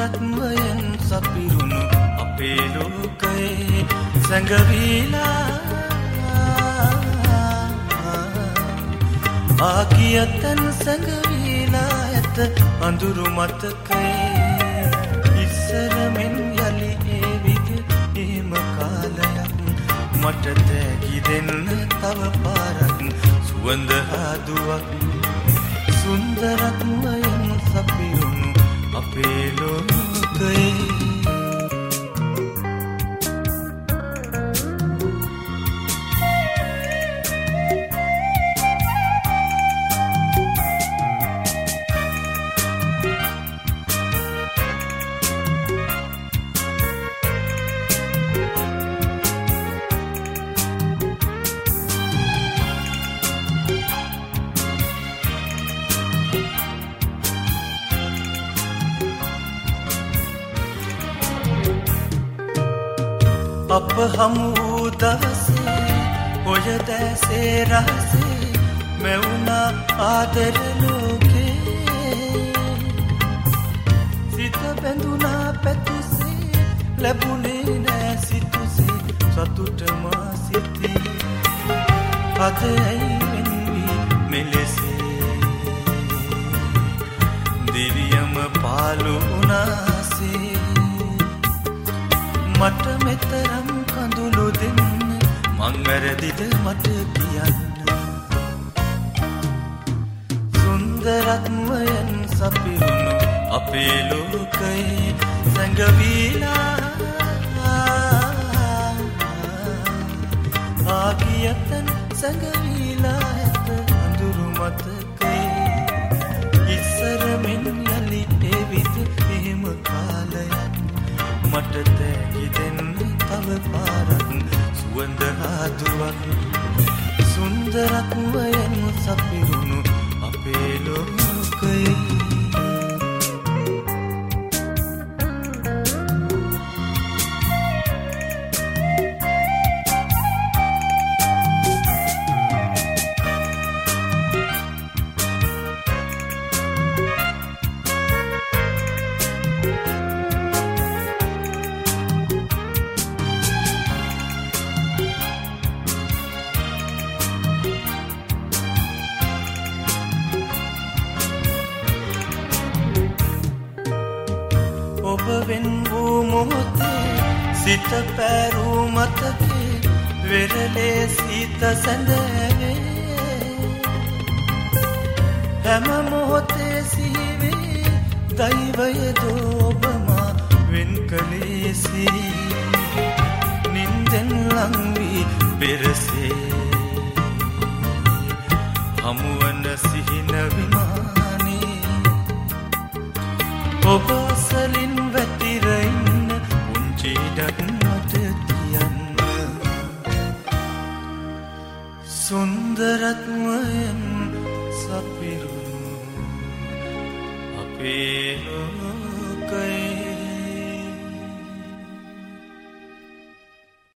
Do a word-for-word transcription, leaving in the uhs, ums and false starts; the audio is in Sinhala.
සුන්දරත්වයෙන් සපිරුණු අපේ ලෝකයේ සැඟවිලා ආකියතන් සැඟවිලා ඇත අඳුරු මතකයේ ඉස්සර මෙන් යලි ඒ විද එහෙම කාලයක් මට තෑගි දෙන්න තව පාරක් සුවඳ හාදුවක් සුන්දරත්වයෙන් සපිරුණු අපේ ලෝකයේ අප හමු දවසේ ඔය දැසේ රහසේ මෙවුනා ආදර ලෝකේ සිත බැඳුනා පැතුසේ ලැබුණේ නෑ සිතුසේ සතුට මා සිතේ අද ඇයි වෙන්වී මෙලෙසේ දිවියම පාලුනාසේ මට මෙතරම් කඳුළු දෙන්න මං වැරදිද මට කියන්න සුන්දරත්වයෙන් සපිරුණු අපේ ලෝකයේ සැඟවිලා ආකියතන් සැඟවිලා ඇත අඳුරු මතකයේ ඉස්සර මෙන් යලි එවිද එහෙම කාලයක් මට තෑගි දෙන්න තව පාරක් සුවඳ හාදුවක් සුන්දරත්වයෙන් සපිරුණු අපේ ලෝකයේ ඔබ වෙන් වූ මොහොතේ සිත පැරූ මතකේ වෙරළේ සිත සැඳවේ හැම මොහොතේ සිහිවේ දෛවයද ඔබ මා වෙන් කළේ සී නින්දෙන් ලං වී පෙරසේ හමුවන සිහින විමානේ ඔබ සලින් වැතිර ඉන්න පුංචි ඩක්මට තියන්න සුන්දරත්වයෙන් සපිරුණු අපේ